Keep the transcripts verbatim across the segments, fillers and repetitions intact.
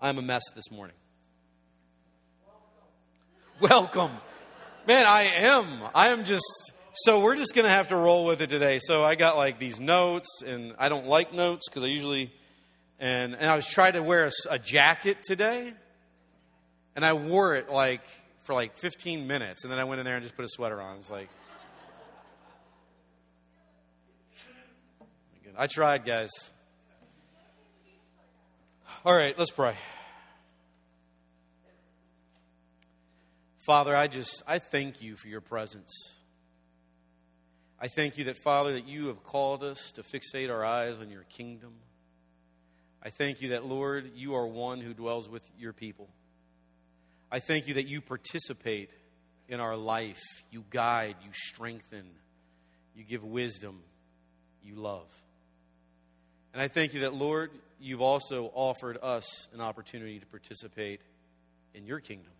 I'm a mess this morning. Welcome. Man, I am. I am just, so we're just going to have to roll with it today. So I got like these notes, and I don't like notes because I usually, and, and I was trying to wear a, a jacket today, and I wore it like for like fifteen minutes, and then I went in there and just put a sweater on. I was like, I tried, guys. All right, let's pray. Father, I just, I thank you for your presence. I thank you that, Father, that you have called us to fixate our eyes on your kingdom. I thank you that, Lord, you are one who dwells with your people. I thank you that you participate in our life. You guide, you strengthen, you give wisdom, you love. And I thank you that, Lord, you've also offered us an opportunity to participate in your kingdom.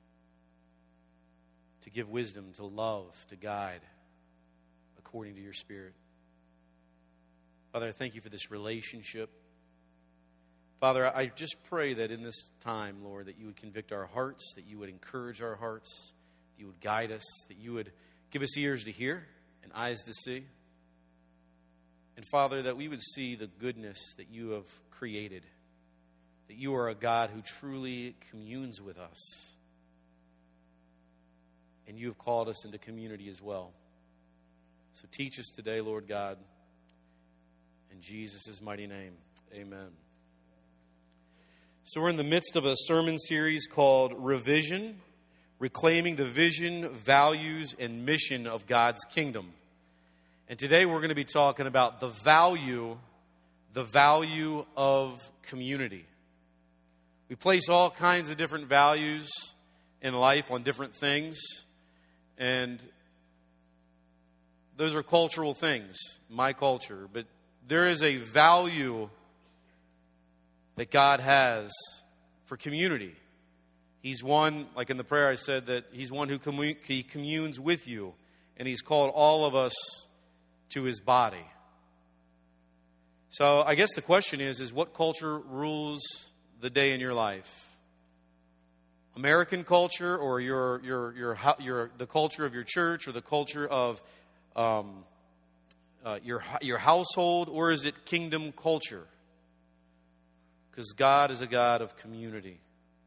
To give wisdom, to love, to guide according to your Spirit. Father, I thank you for this relationship. Father, I just pray that in this time, Lord, that you would convict our hearts, that you would encourage our hearts, that you would guide us, that you would give us ears to hear and eyes to see. And Father, that we would see the goodness that you have created, that you are a God who truly communes with us. And you have called us into community as well. So teach us today, Lord God. In Jesus' mighty name, amen. So we're in the midst of a sermon series called Revision, Reclaiming the Vision, Values, and Mission of God's Kingdom. And today we're going to be talking about the value, the value of community. We place all kinds of different values in life on different things. And those are cultural things, my culture. But there is a value that God has for community. He's one, like in the prayer I said, that He's one who commun- he communes with you. And He's called all of us to His body. So I guess the question is, is what culture rules the day in your life? American culture, or your your your your the culture of your church, or the culture of um, uh, your your household, or is it kingdom culture? Because God is a God of community.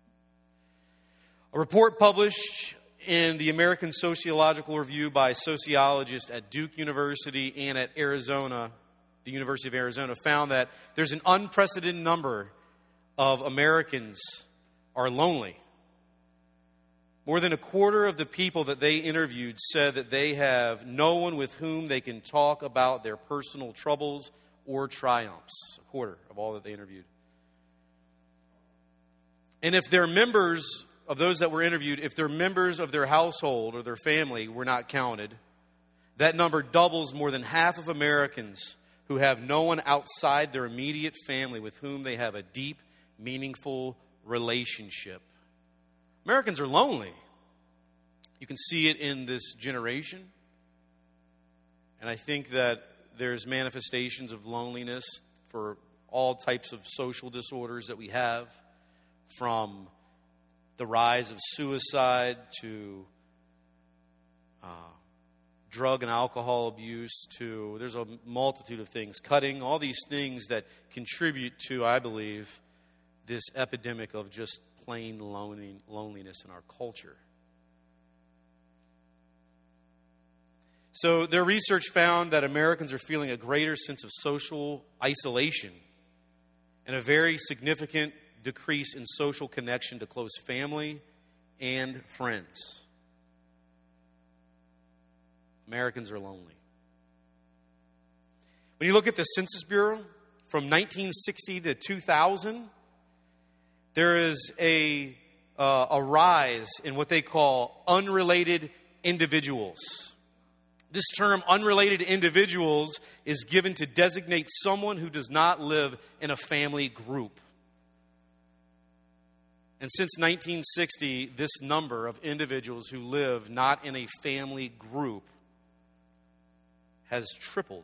A report published in the American Sociological Review by sociologists at Duke University and at Arizona, the University of Arizona, found that there's an unprecedented number of Americans are lonely. More than a quarter of the people that they interviewed said that they have no one with whom they can talk about their personal troubles or triumphs. A quarter of all that they interviewed. And if they're members of those that were interviewed, if they're members of their household or their family were not counted, that number doubles more than half of Americans who have no one outside their immediate family with whom they have a deep, meaningful relationship. Americans are lonely. You can see it in this generation. And I think that there's manifestations of loneliness for all types of social disorders that we have, from the rise of suicide to uh, drug and alcohol abuse to, there's a multitude of things, cutting, all these things that contribute to, I believe, this epidemic of just plain loneliness in our culture. So their research found that Americans are feeling a greater sense of social isolation and a very significant decrease in social connection to close family and friends. Americans are lonely. When you look at the Census Bureau, from nineteen sixty to two thousand, there is a, uh, a rise in what they call unrelated individuals. This term, unrelated individuals, is given to designate someone who does not live in a family group. And since nineteen sixty, this number of individuals who live not in a family group has tripled.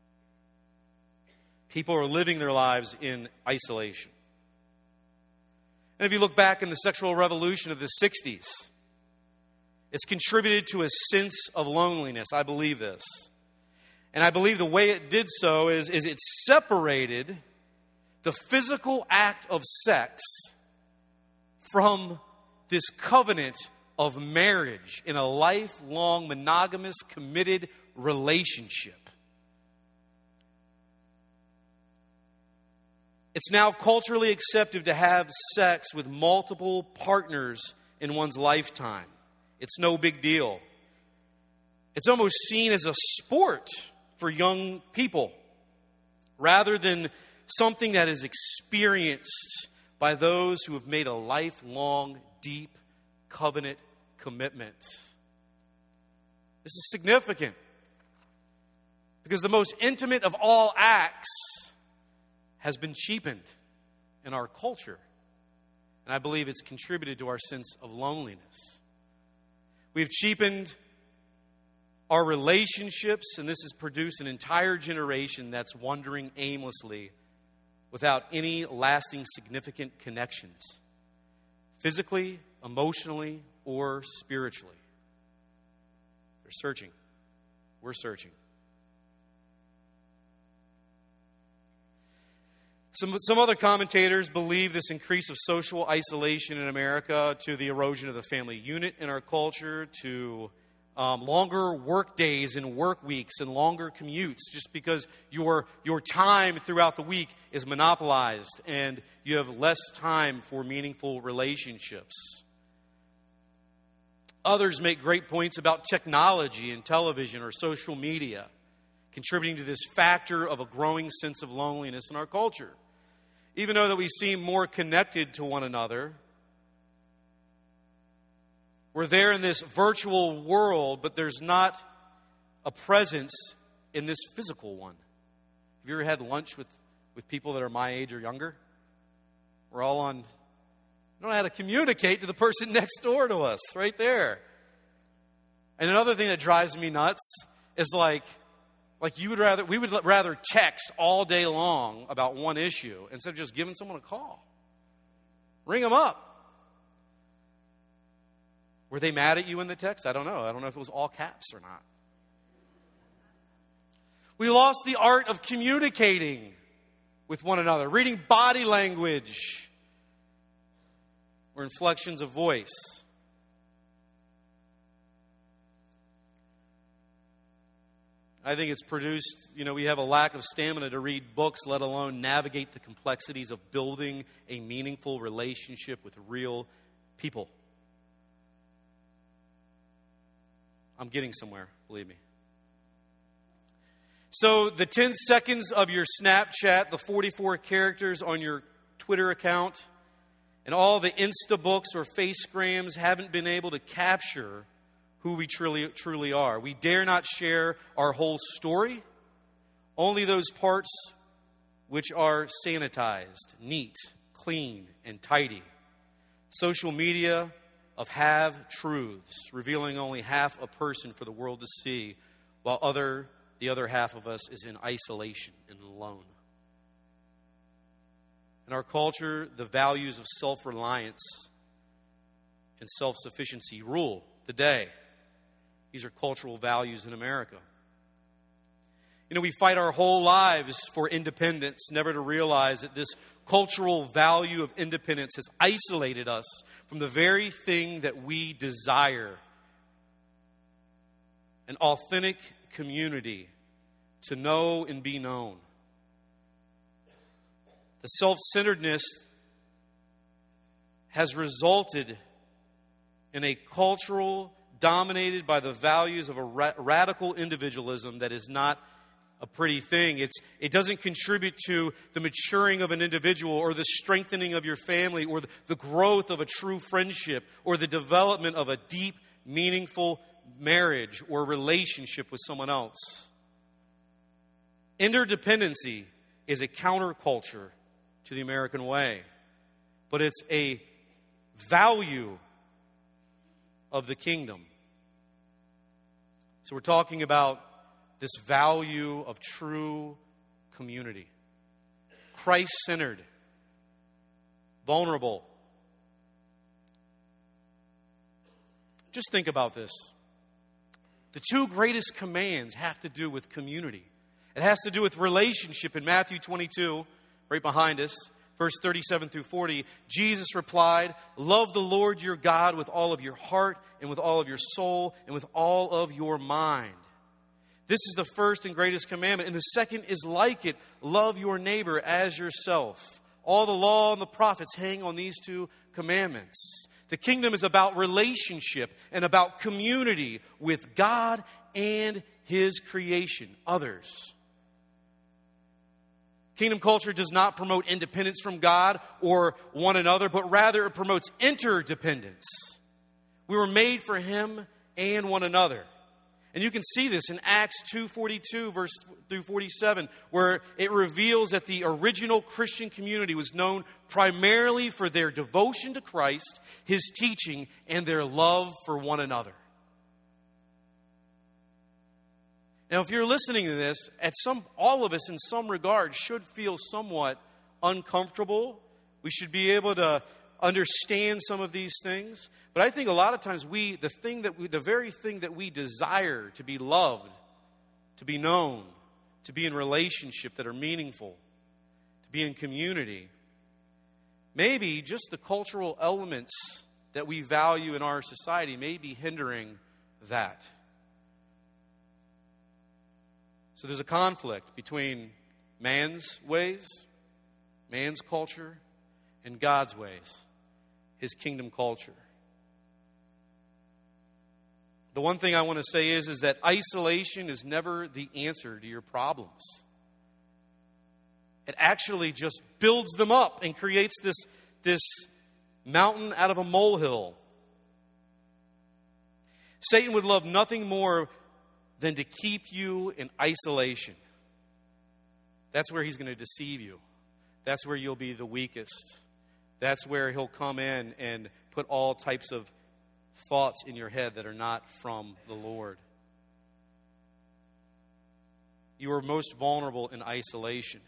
People are living their lives in isolation. And if you look back in the sexual revolution of the sixties, it's contributed to a sense of loneliness. I believe this. And I believe the way it did so is, is it separated the physical act of sex from this covenant of marriage in a lifelong, monogamous, committed relationship. It's now culturally accepted to have sex with multiple partners in one's lifetime. It's no big deal. It's almost seen as a sport for young people, rather than something that is experienced by those who have made a lifelong, deep covenant commitment. This is significant because the most intimate of all acts has been cheapened in our culture. And I believe it's contributed to our sense of loneliness. We've cheapened our relationships, and this has produced an entire generation that's wandering aimlessly without any lasting, significant connections, physically, emotionally, or spiritually. They're searching. We're searching. Some, some other commentators believe this increase of social isolation in America to the erosion of the family unit in our culture, to um, longer work days and work weeks and longer commutes, just because your, your time throughout the week is monopolized and you have less time for meaningful relationships. Others make great points about technology and television or social media, contributing to this factor of a growing sense of loneliness in our culture. Even though that we seem more connected to one another, we're there in this virtual world, but there's not a presence in this physical one. Have you ever had lunch with, with people that are my age or younger? We're all on, I don't know how to communicate to the person next door to us, right there. And another thing that drives me nuts is like, Like you would rather, we would rather text all day long about one issue instead of just giving someone a call. Ring them up. Were they mad at you in the text? I don't know. I don't know if it was all caps or not. We lost the art of communicating with one another, reading body language or inflections of voice. I think it's produced, you know, we have a lack of stamina to read books, let alone navigate the complexities of building a meaningful relationship with real people. I'm getting somewhere, believe me. So the ten seconds of your Snapchat, the forty-four characters on your Twitter account, and all the Instabooks or Facegrams haven't been able to capture who we truly, truly are. We dare not share our whole story, only those parts which are sanitized, neat, clean, and tidy. Social media of half-truths, revealing only half a person for the world to see, while other the other half of us is in isolation and alone. In our culture, the values of self-reliance and self-sufficiency rule the day. These are cultural values in America. You know, we fight our whole lives for independence, never to realize that this cultural value of independence has isolated us from the very thing that we desire: an authentic community, to know and be known. The self-centeredness has resulted in a cultural dominated by the values of a ra- radical individualism that is not a pretty thing. It's, it doesn't contribute to the maturing of an individual or the strengthening of your family or the, the growth of a true friendship or the development of a deep, meaningful marriage or relationship with someone else. Interdependency is a counterculture to the American way, but it's a value of the kingdom. So we're talking about this value of true community. Christ-centered, vulnerable, Just think about this. The two greatest commands have to do with community. It has to do with relationship. In Matthew twenty-two, right behind us, verse thirty-seven through forty, Jesus replied, "Love the Lord your God with all of your heart and with all of your soul and with all of your mind. This is the first and greatest commandment. And the second is like it. Love your neighbor as yourself. All the law and the prophets hang on these two commandments." The kingdom is about relationship and about community with God and His creation, others. Kingdom culture does not promote independence from God or one another, but rather it promotes interdependence. We were made for Him and one another. And you can see this in Acts two forty-two, verse through forty-seven, where it reveals that the original Christian community was known primarily for their devotion to Christ, His teaching, and their love for one another. Now, if you're listening to this, at some, all of us in some regard should feel somewhat uncomfortable. We should be able to understand some of these things. But I think a lot of times we, the thing that we, the very thing that we desire, to be loved, to be known, to be in relationship that are meaningful, to be in community, maybe just the cultural elements that we value in our society may be hindering that. So there's a conflict between man's ways, man's culture, and God's ways, His kingdom culture. The one thing I want to say is, is that isolation is never the answer to your problems. It actually just builds them up and creates this, this mountain out of a molehill. Satan would love nothing more than to keep you in isolation. That's where he's going to deceive you. That's where you'll be the weakest. That's where he'll come in and put all types of thoughts in your head that are not from the Lord. You are most vulnerable in isolation.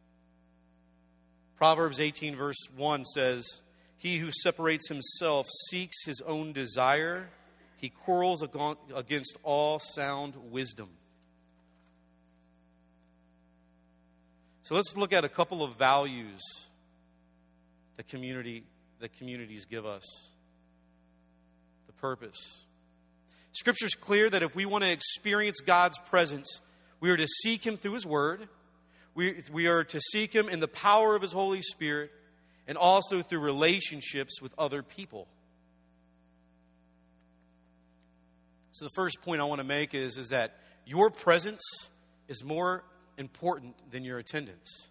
Proverbs eighteen verse one says, "He who separates himself seeks his own desire. He quarrels against all sound wisdom." So let's look at a couple of values that community that communities give us. The purpose. Scripture's clear that if we want to experience God's presence, we are to seek Him through His Word. We, we are to seek Him in the power of His Holy Spirit, and also through relationships with other people. So the first point I want to make is, is that your presence is more important than your attendance.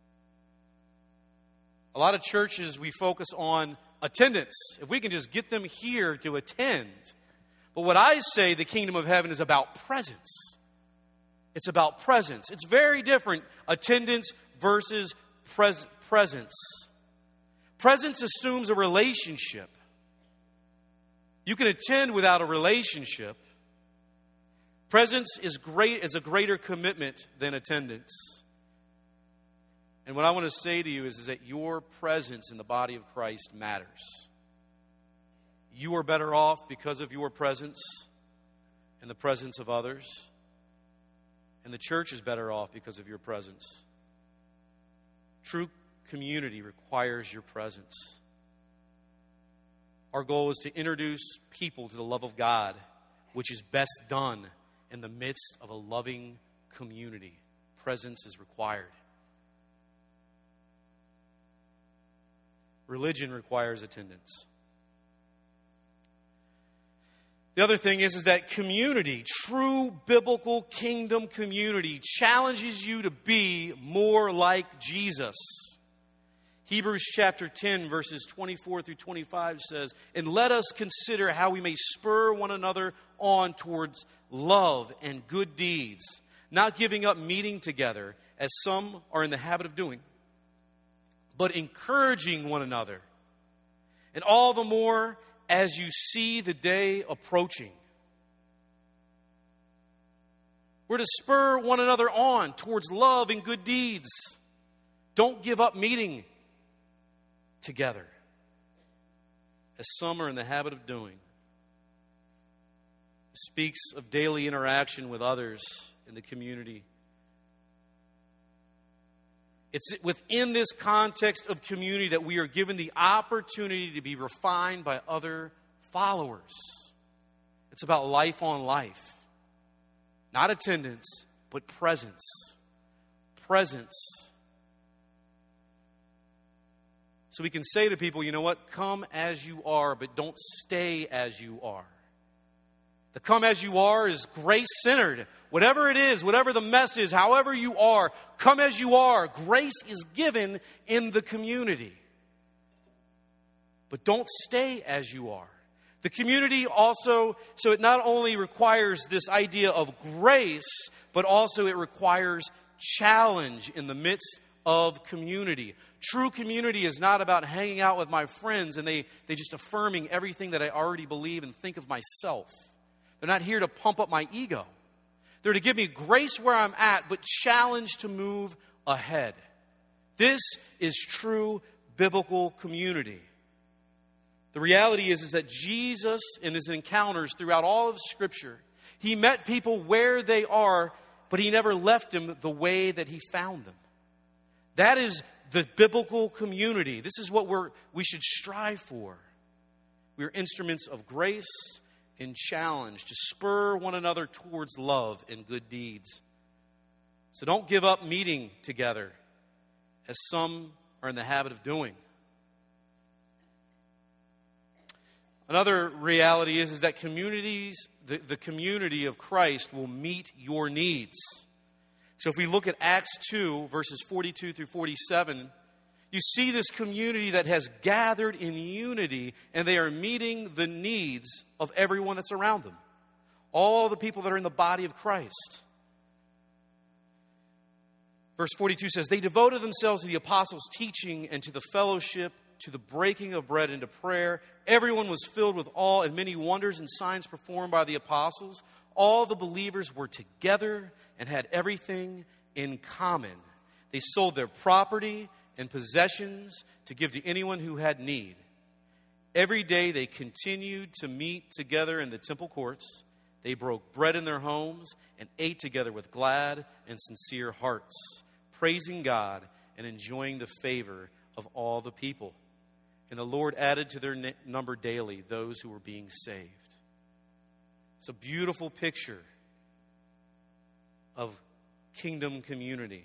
A lot of churches, we focus on attendance. If we can just get them here to attend. But what I say, the kingdom of heaven is about presence. It's about presence. It's very different, attendance versus pres- presence. Presence assumes a relationship. You can attend without a relationship. Presence is great is a greater commitment than attendance. And what I want to say to you is, is that your presence in the body of Christ matters. You are better off because of your presence and the presence of others. And the church is better off because of your presence. True community requires your presence. Our goal is to introduce people to the love of God, which is best done in the midst of a loving community. Presence is required. Religion requires attendance. The other thing is, is that community, true biblical kingdom community, challenges you to be more like Jesus. Hebrews chapter ten, verses twenty-four through twenty-five says, "And let us consider how we may spur one another on towards love and good deeds, not giving up meeting together, as some are in the habit of doing, but encouraging one another, and all the more as you see the day approaching." We're to spur one another on towards love and good deeds. Don't give up meeting together, as some are in the habit of doing. speaks of daily interaction with others in the community. It's within this context of community that we are given the opportunity to be refined by other followers. It's about life on life. Not attendance, but presence. Presence. So we can say to people, you know what? Come as you are, but don't stay as you are. The come as you are is grace-centered. Whatever it is, whatever the mess is, however you are, come as you are. Grace is given in the community. But don't stay as you are. The community also, so it not only requires this idea of grace, but also it requires challenge in the midst of community. True community is not about hanging out with my friends and they, they just affirming everything that I already believe and think of myself. They're not here to pump up my ego. They're to give me grace where I'm at, but challenge to move ahead. This is true biblical community. The reality is, is that Jesus, in his encounters throughout all of Scripture, he met people where they are, but he never left them the way that he found them. That is the biblical community. This is what we're, we should strive for. We are instruments of grace and challenge to spur one another towards love and good deeds. So don't give up meeting together, as some are in the habit of doing. Another reality is, is that communities, the, the community of Christ will meet your needs. So if we look at Acts two, verses forty-two through forty-seven, you see this community that has gathered in unity, and they are meeting the needs of everyone that's around them. All the people that are in the body of Christ. Verse forty-two says, they devoted themselves to the apostles' teaching and to the fellowship, to the breaking of bread and to prayer. Everyone was filled with awe, and many wonders and signs performed by the apostles. All the believers were together and had everything in common. They sold their property and possessions to give to anyone who had need. Every day they continued to meet together in the temple courts. They broke bread in their homes and ate together with glad and sincere hearts, praising God and enjoying the favor of all the people. And the Lord added to their number daily those who were being saved. It's a beautiful picture of kingdom community.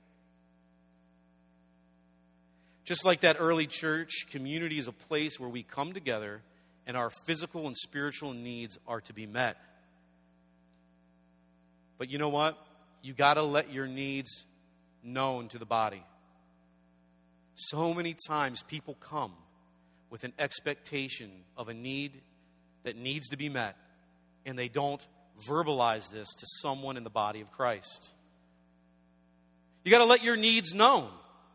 Just like that early church, community is a place where we come together and our physical and spiritual needs are to be met. But you know what? You got to let your needs known to the body. So many times people come with an expectation of a need that needs to be met, and they don't verbalize this to someone in the body of Christ. You got to let your needs known.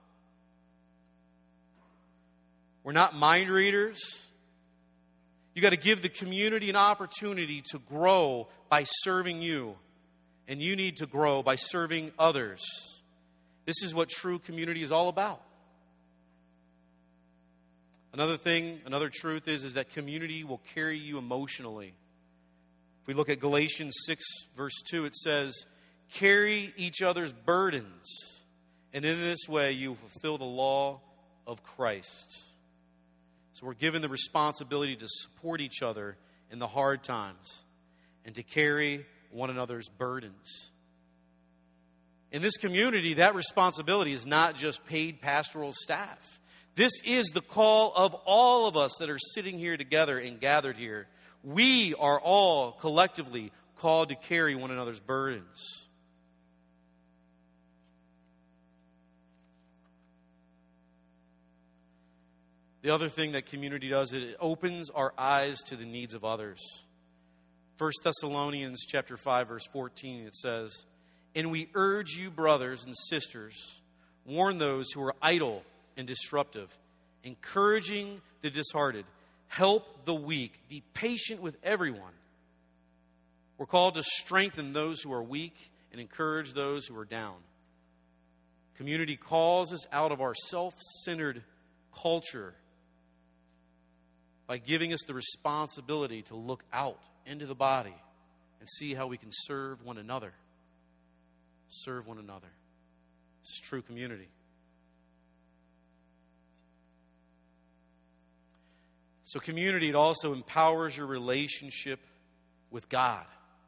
We're not mind readers. You got to give the community an opportunity to grow by serving you. And you need to grow by serving others. This is what true community is all about. Another thing, another truth is, is that community will carry you emotionally. If we look at Galatians six, verse two, it says, carry each other's burdens, and in this way you fulfill the law of Christ. So we're given the responsibility to support each other in the hard times and to carry one another's burdens. In this community, that responsibility is not just paid pastoral staff. This is the call of all of us that are sitting here together and gathered here. We are all collectively called to carry one another's burdens. The other thing that community does is it opens our eyes to the needs of others. First Thessalonians chapter five, verse fourteen, it says, and we urge you, brothers and sisters, warn those who are idle and disruptive, encouraging the disheartened, help the weak, be patient with everyone. We're called to strengthen those who are weak and encourage those who are down. Community calls us out of our self-centered culture by giving us the responsibility to look out into the body and see how we can serve one another. Serve one another. It's true community. So community, it also empowers your relationship with God.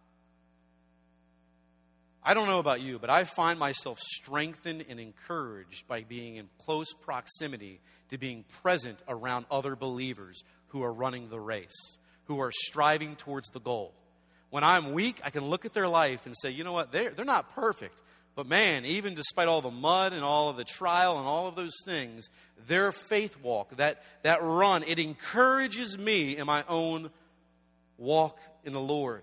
I don't know about you, but I find myself strengthened and encouraged by being in close proximity to being present around other believers who are running the race, who are striving towards the goal. When I'm weak, I can look at their life and say, you know what, they're, they're not perfect. But man, even despite all the mud and all of the trial and all of those things, their faith walk, that, that run, it encourages me in my own walk in the Lord.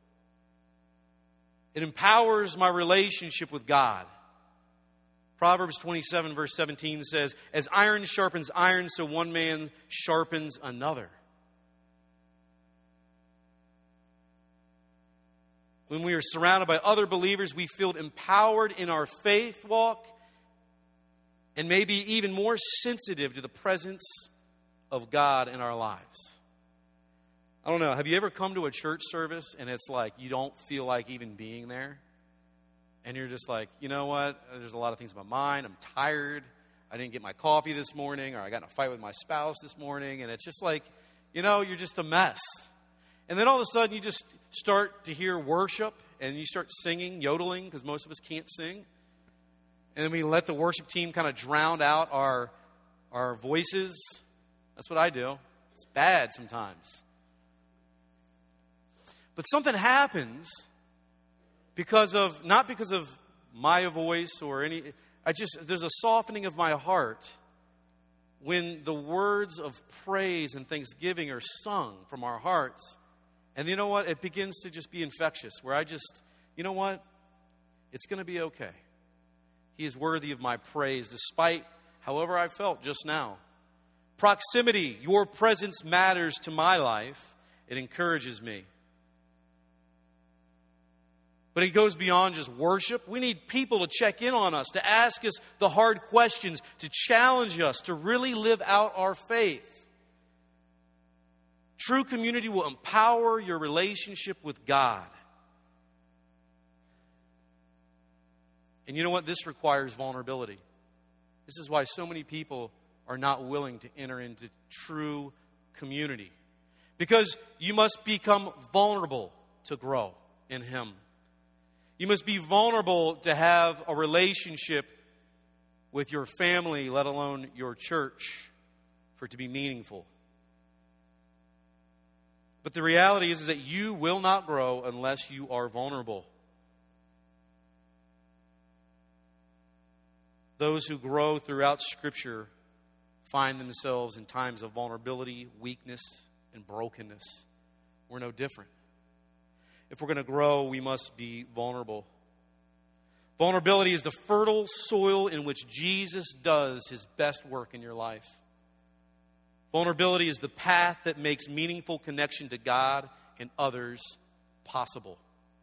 It empowers my relationship with God. Proverbs twenty-seven verse seventeen says, as iron sharpens iron, so one man sharpens another. When we are surrounded by other believers, we feel empowered in our faith walk and maybe even more sensitive to the presence of God in our lives. I don't know, have you ever come to a church service and it's like you don't feel like even being there? And you're just like, you know what, there's a lot of things in my mind, I'm tired, I didn't get my coffee this morning, or I got in a fight with my spouse this morning, and it's just like, you know, you're just a mess. And then all of a sudden you just start to hear worship and you start singing, yodeling, because most of us can't sing. And then we let the worship team kind of drown out our, our voices. That's what I do. It's bad sometimes. But something happens because of, not because of my voice or any, I just, there's a softening of my heart when the words of praise and thanksgiving are sung from our hearts. And you know what? It begins to just be infectious, where I just, you know what? It's going to be okay. He is worthy of my praise, despite however I felt just now. Proximity, your presence matters to my life. It encourages me. But it goes beyond just worship. We need people to check in on us, to ask us the hard questions, to challenge us, to really live out our faith. True community will empower your relationship with God. And you know what? This requires vulnerability. This is why so many people are not willing to enter into true community. Because you must become vulnerable to grow in Him. You must be vulnerable to have a relationship with your family, let alone your church, for it to be meaningful. But the reality is, is that you will not grow unless you are vulnerable. Those who grow throughout Scripture find themselves in times of vulnerability, weakness, and brokenness. We're no different. If we're going to grow, we must be vulnerable. Vulnerability is the fertile soil in which Jesus does His best work in your life. Vulnerability is the path that makes meaningful connection to God and others possible.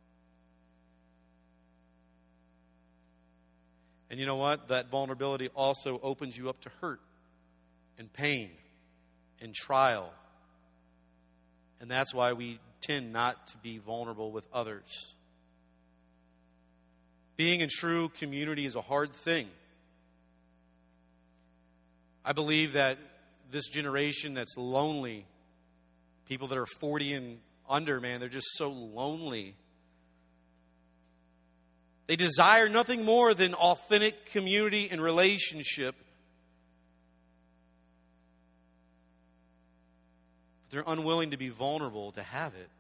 And you know what? That vulnerability also opens you up to hurt and pain and trial. And that's why we tend not to be vulnerable with others. Being in true community is a hard thing. I believe that this generation that's lonely, people that are forty and under, man, they're just so lonely. They desire nothing more than authentic community and relationship. They're unwilling to be vulnerable to have it.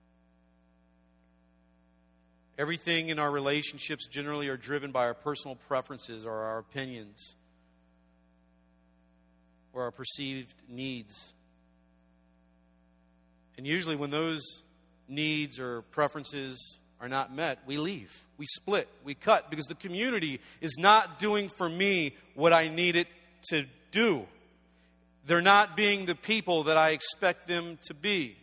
Everything in our relationships generally are driven by our personal preferences or our opinions or our perceived needs. And usually when those needs or preferences are not met, we leave. We split. We cut because the community is not doing for me what I need it to do. They're not being the people that I expect them to be.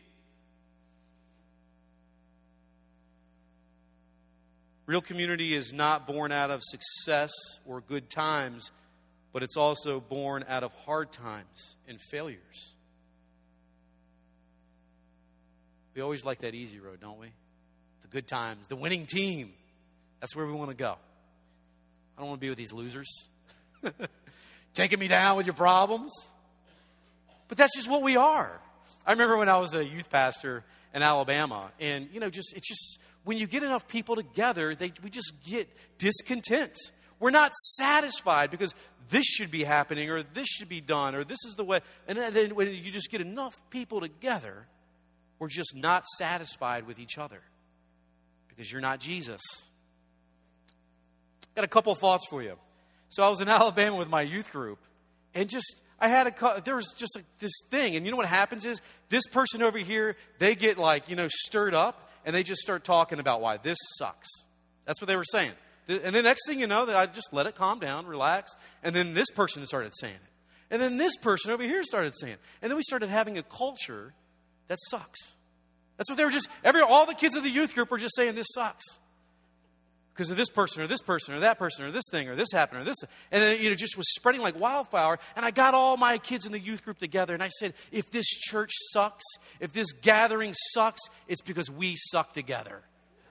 Real community is not born out of success or good times, but it's also born out of hard times and failures. We always like that easy road, don't we? The good times, the winning team. That's where we want to go. I don't want to be with these losers. Taking me down with your problems. But that's just what we are. I remember when I was a youth pastor in Alabama, and, you know, just it's just when you get enough people together, they we just get discontent. We're not satisfied because this should be happening or this should be done or this is the way. And then when you just get enough people together, we're just not satisfied with each other because you're not Jesus. Got a couple thoughts for you. So I was in Alabama with my youth group, and just I had a there was just a, this thing, and you know what happens is this person over here, they get like you know stirred up, and they just start talking about why this sucks. That's what they were saying, and the next thing you know, I just let it calm down, relax, and then this person started saying it, and then this person over here started saying it, and then we started having a culture that sucks. That's what they were just every all the kids of the youth group were just saying this sucks. Because of this person or this person or that person or this thing or this happened or this. And then, you know, just was spreading like wildfire. And I got all my kids in the youth group together. And I said, if this church sucks, if this gathering sucks, it's because we suck together.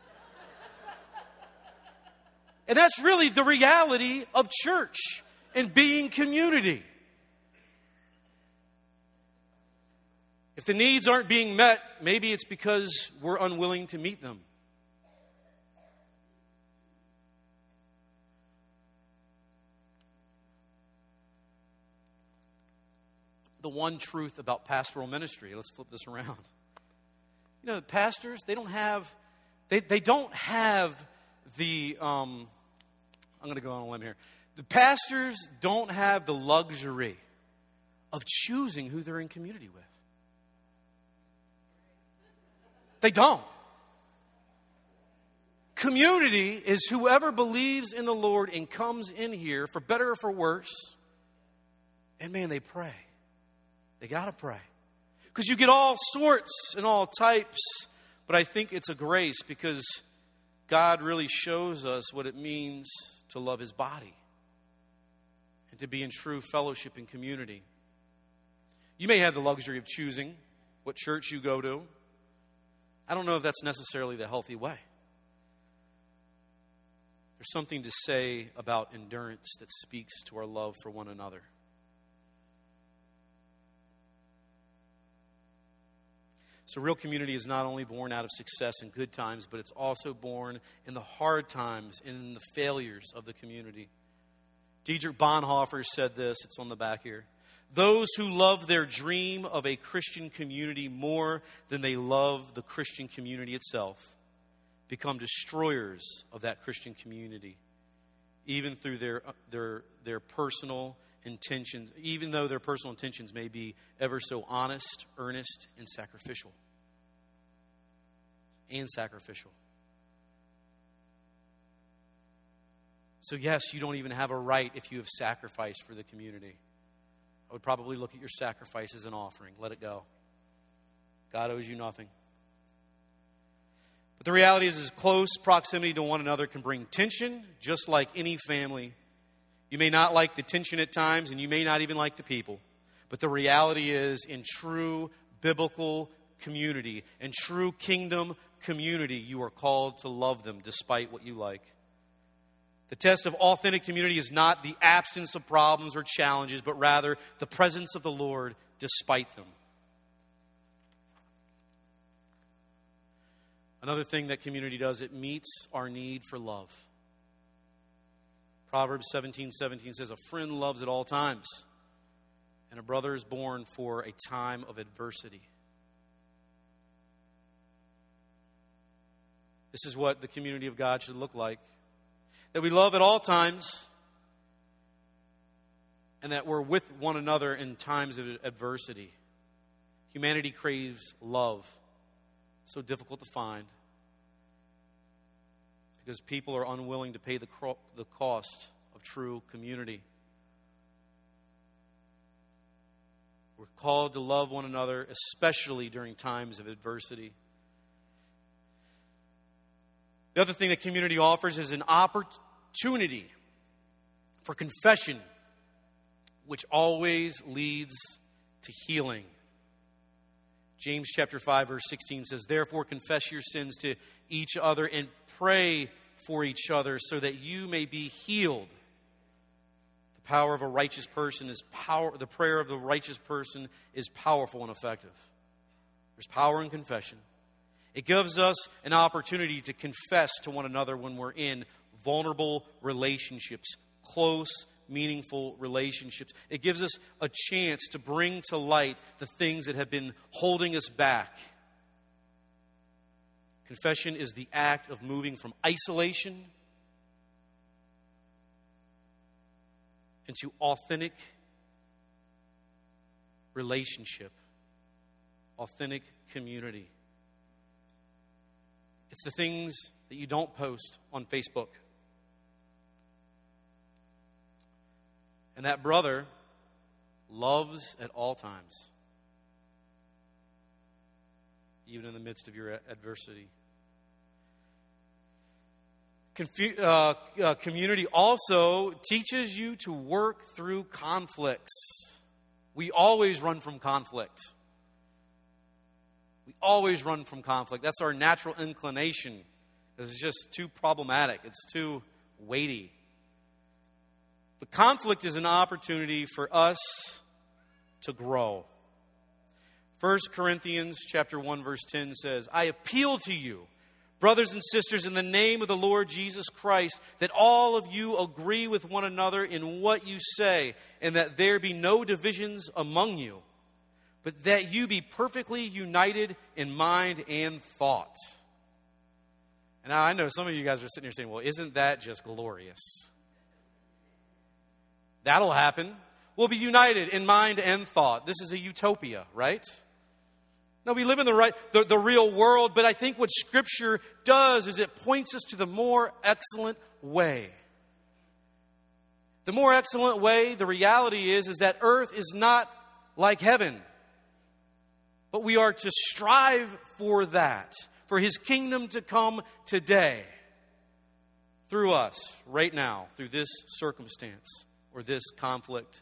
And that's really the reality of church and being community. If the needs aren't being met, maybe it's because we're unwilling to meet them. The one truth about pastoral ministry. Let's flip this around. You know, pastors, they don't have, they, they don't have the, um, I'm going to go on a limb here. The pastors don't have the luxury of choosing who they're in community with. They don't. Community is whoever believes in the Lord and comes in here, for better or for worse, and man, they pray. They got to pray. Because you get all sorts and all types. But I think it's a grace because God really shows us what it means to love His body. And to be in true fellowship and community. You may have the luxury of choosing what church you go to. I don't know if that's necessarily the healthy way. There's something to say about endurance that speaks to our love for one another. So real community is not only born out of success and good times, but it's also born in the hard times and in the failures of the community. Dietrich Bonhoeffer said this, it's on the back here. Those who love their dream of a Christian community more than they love the Christian community itself become destroyers of that Christian community, even through their their their personal intentions, even though their personal intentions may be ever so honest, earnest, and sacrificial. And sacrificial. So yes, you don't even have a right if you have sacrificed for the community. I would probably look at your sacrifice as an offering. Let it go. God owes you nothing. But the reality is, is close proximity to one another can bring tension, just like any family. You may not like the tension at times, and you may not even like the people. But the reality is, in true biblical community, in true kingdom community, you are called to love them despite what you like. The test of authentic community is not the absence of problems or challenges, but rather the presence of the Lord despite them. Another thing that community does, it meets our need for love. Proverbs seventeen seventeen says, a friend loves at all times, and a brother is born for a time of adversity. This is what the community of God should look like. That we love at all times, and that we're with one another in times of adversity. Humanity craves love. It's so difficult to find. Because people are unwilling to pay the the cost of true community. We're called to love one another, especially during times of adversity. The other thing that community offers is an opportunity for confession, which always leads to healing. James chapter five, verse sixteen says, "Therefore confess your sins to each other and pray for each other so that you may be healed. The power of a righteous person is power. The prayer of the righteous person is powerful and effective." There's power in confession. It gives us an opportunity to confess to one another when we're in vulnerable relationships, close, meaningful relationships. It gives us a chance to bring to light the things that have been holding us back. Confession is the act of moving from isolation into authentic relationship, authentic community. It's the things that you don't post on Facebook. And that brother loves at all times, even in the midst of your adversity. Confu- uh, uh, community also teaches you to work through conflicts. We always run from conflict. We always run from conflict. That's our natural inclination. It's just too problematic. It's too weighty. But conflict is an opportunity for us to grow. First Corinthians chapter one, verse ten says, "I appeal to you, brothers and sisters, in the name of the Lord Jesus Christ, that all of you agree with one another in what you say, and that there be no divisions among you, but that you be perfectly united in mind and thought." And now I know some of you guys are sitting here saying, "Well, isn't that just glorious?" That'll happen. We'll be united in mind and thought. This is a utopia, right? No, we live in the right, the, the real world, but I think what Scripture does is it points us to the more excellent way. The more excellent way, the reality is, is that earth is not like heaven. But we are to strive for that, for His kingdom to come today, through us, right now, through this circumstance or this conflict.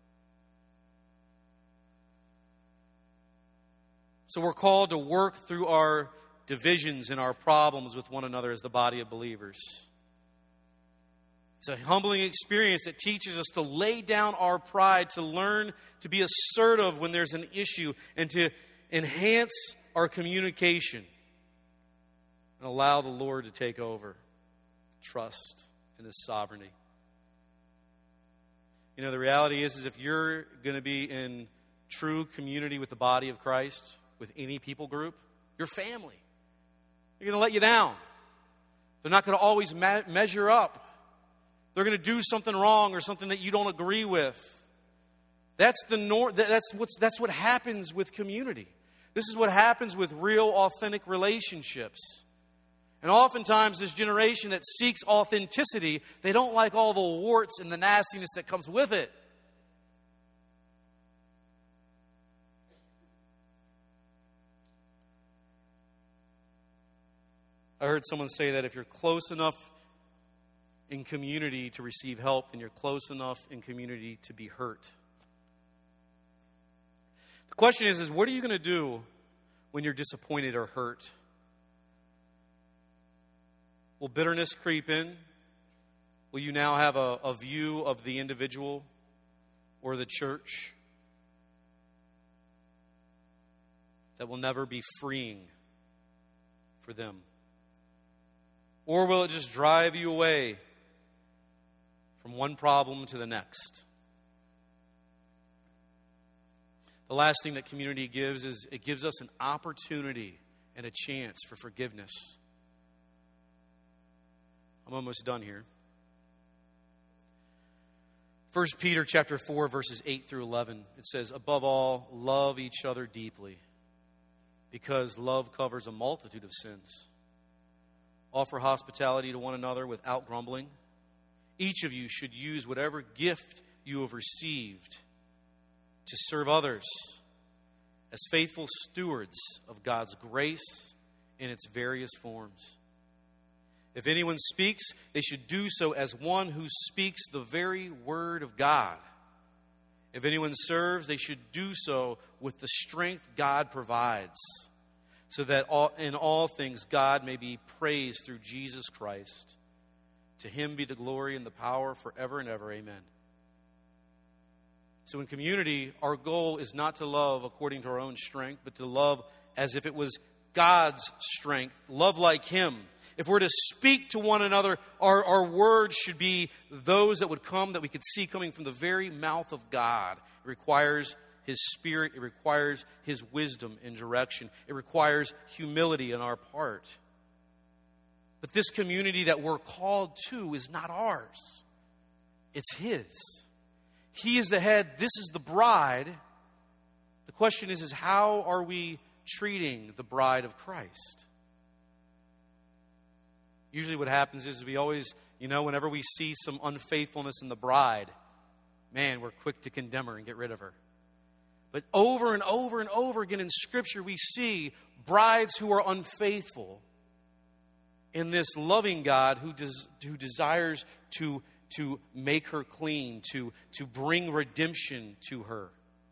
So we're called to work through our divisions and our problems with one another as the body of believers. It's a humbling experience that teaches us to lay down our pride, to learn to be assertive when there's an issue, and to enhance our communication and allow the Lord to take over. Trust in His sovereignty. You know, the reality is, is if you're going to be in true community with the body of Christ, with any people group, your family, they're going to let you down. They're not going to always ma- measure up. They're going to do something wrong or something that you don't agree with. That's the nor- that's what's that's what happens with community. This is what happens with real, authentic relationships. And oftentimes, this generation that seeks authenticity, they don't like all the warts and the nastiness that comes with it. I heard someone say that if you're close enough in community to receive help, then you're close enough in community to be hurt. The question is, is what are you going to do when you're disappointed or hurt? Will bitterness creep in? Will you now have a, a view of the individual or the church that will never be freeing for them? Or will it just drive you away from one problem to the next? The last thing that community gives is it gives us an opportunity and a chance for forgiveness. I'm almost done here. First Peter chapter four, verses eight through eleven. It says, "Above all, love each other deeply, because love covers a multitude of sins. Offer hospitality to one another without grumbling. Each of you should use whatever gift you have received to serve others as faithful stewards of God's grace in its various forms. If anyone speaks, they should do so as one who speaks the very word of God. If anyone serves, they should do so with the strength God provides, so that all, in all things God may be praised through Jesus Christ. To him be the glory and the power forever and ever. Amen. So in community, our goal is not to love according to our own strength, but to love as if it was God's strength. Love like him. If we're to speak to one another, our, our words should be those that would come, that we could see coming from the very mouth of God. It requires his Spirit. It requires his wisdom and direction. It requires humility on our part. But this community that we're called to is not ours. It's his. He is the head. This is the bride. The question is, is how are we treating the bride of Christ? Usually what happens is we always, you know, whenever we see some unfaithfulness in the bride, man, we're quick to condemn her and get rid of her. But over and over and over again in Scripture, we see brides who are unfaithful in this loving God who, des- who desires to, to make her clean, to, to bring redemption to her.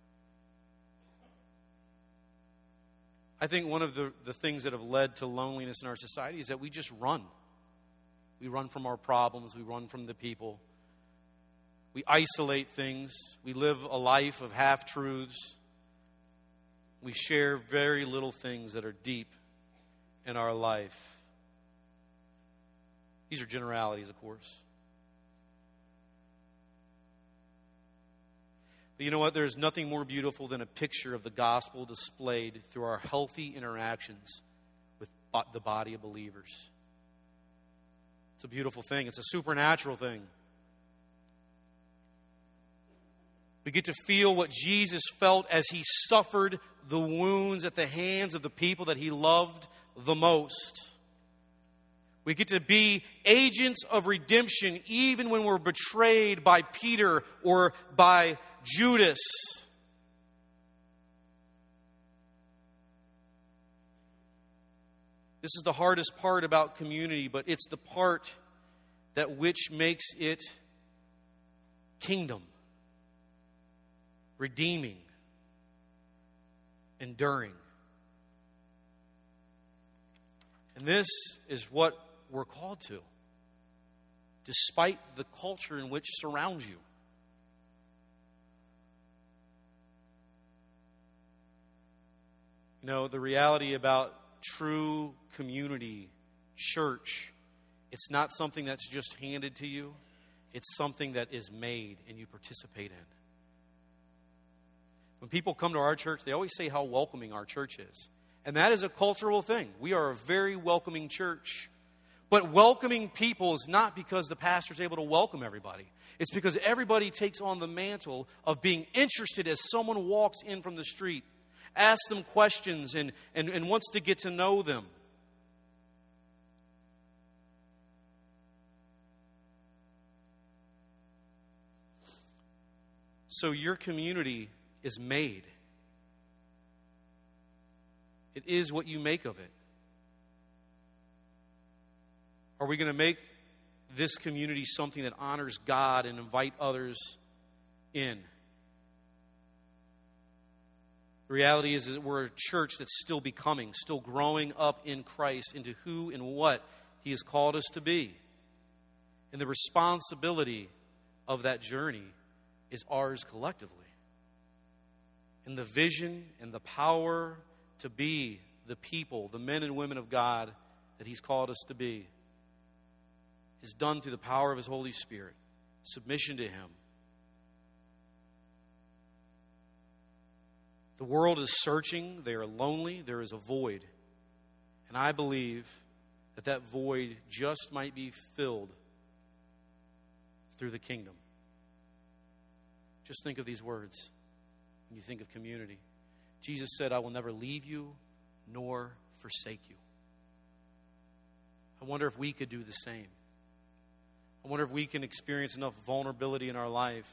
I think one of the, the things that have led to loneliness in our society is that we just run. We run from our problems. We run from the people. We isolate things. We live a life of half-truths. We share very little things that are deep in our life. These are generalities, of course. But you know what? There's nothing more beautiful than a picture of the gospel displayed through our healthy interactions with the body of believers. It's a beautiful thing. It's a supernatural thing. We get to feel what Jesus felt as he suffered the wounds at the hands of the people that he loved the most. We get to be agents of redemption even when we're betrayed by Peter or by Judas. This is the hardest part about community, but it's the part that which makes it kingdom, redeeming, enduring. And this is what we're called to, despite the culture in which surrounds you. You know, the reality about true community, church, it's not something that's just handed to you. It's something that is made and you participate in. When people come to our church, they always say how welcoming our church is. And that is a cultural thing. We are a very welcoming church. But welcoming people is not because the pastor's able to welcome everybody. It's because everybody takes on the mantle of being interested as someone walks in from the street, asks them questions, and, and, and wants to get to know them. So your community is made. It is what you make of it. Are we going to make this community something that honors God and invite others in? The reality is that we're a church that's still becoming, still growing up in Christ into who and what He has called us to be. And the responsibility of that journey is ours collectively. And the vision and the power to be the people, the men and women of God that He's called us to be, is done through the power of His Holy Spirit. Submission to Him. The world is searching. They are lonely. There is a void. And I believe that that void just might be filled through the kingdom. Just think of these words when you think of community. Jesus said, I will never leave you nor forsake you. I wonder if we could do the same. I wonder if we can experience enough vulnerability in our life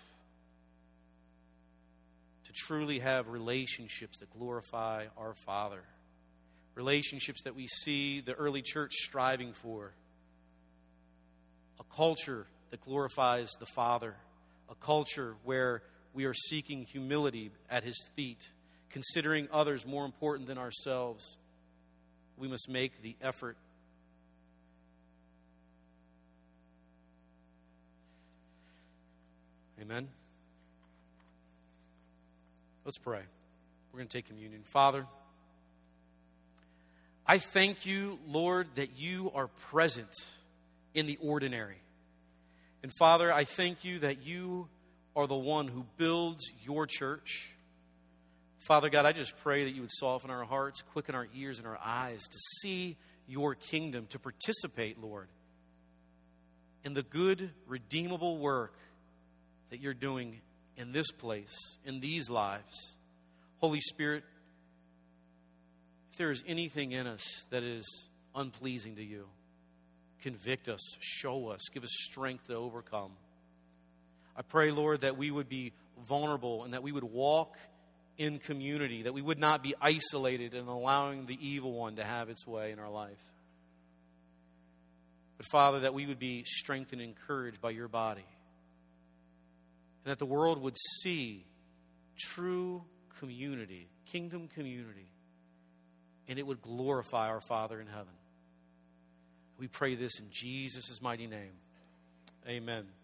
to truly have relationships that glorify our Father. Relationships that we see the early church striving for. A culture that glorifies the Father. A culture where we are seeking humility at his feet, considering others more important than ourselves, we must make the effort. Amen. Let's pray. We're going to take communion. Father, I thank you, Lord, that you are present in the ordinary. And Father, I thank you that you are the one who builds your church. Father God, I just pray that you would soften our hearts, quicken our ears and our eyes to see your kingdom, to participate, Lord, in the good, redeemable work that you're doing in this place, in these lives. Holy Spirit, if there is anything in us that is unpleasing to you, convict us, show us, give us strength to overcome. I pray, Lord, that we would be vulnerable and that we would walk in community, that we would not be isolated and allowing the evil one to have its way in our life. But Father, that we would be strengthened and encouraged by your body. And that the world would see true community, kingdom community, and it would glorify our Father in heaven. We pray this in Jesus' mighty name. Amen.